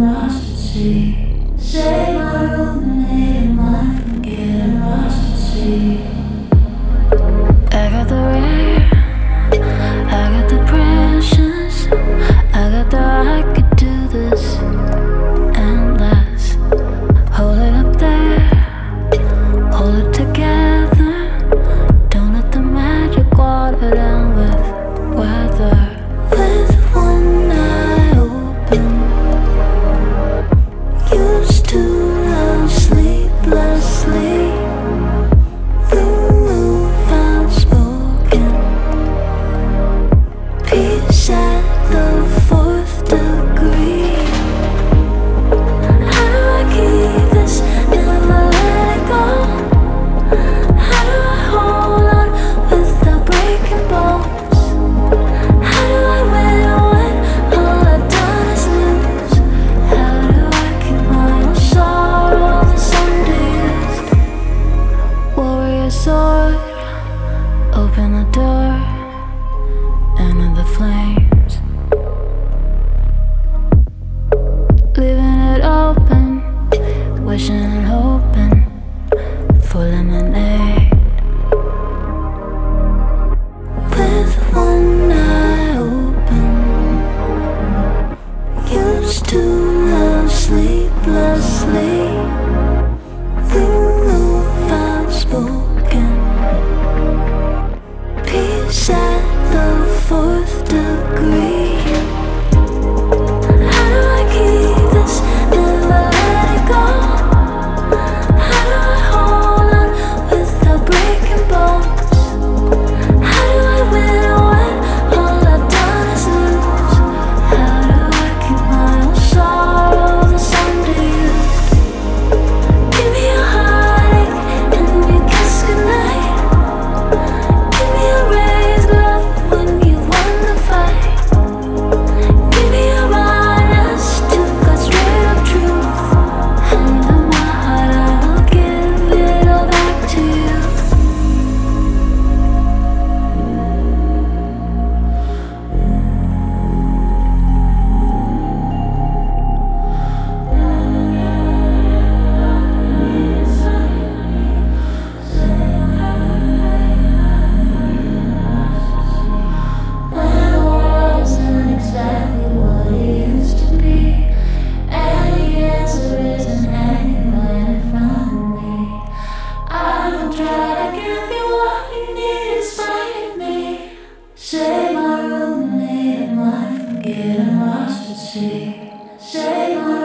lost at sea. Save my ruminating mind from getting lost at sea. I got the rare, I got the precious, I got the I could do this and less. Hold it up there, hold it together. Don't let the magic water down with weather. With one eye open, used to love sleeplessly. The move outspoken, peace at the fourth degree. How do I keep this? Never let it go. How do I hold on without breaking bones? How do I win when all I've done is lose? How do I keep my own sorrow that's underused? Warrior sword, open the door, enter the flames. Leaving it open, wishing and hoping for lemonade. With one eye open, used to love sleeplessly. The move outspoken, peace at the fourth degree. How do I keep this? Never let it go. How do I hold on without breaking bones? How do I win when all I've done is lose? How do I keep my own sorrow that's underused? Give me a heartache and you kiss goodnight. Give me a raised glove when you won the fight. Give me a honest to God's straight up truth. And in my heart I will give it all back to you. When the world isn't exactly what it used to be, and the answer isn't hanging right in front of me, I will try to give you what you need in spite of me. Save my ruminated mind from getting lost at sea. Save my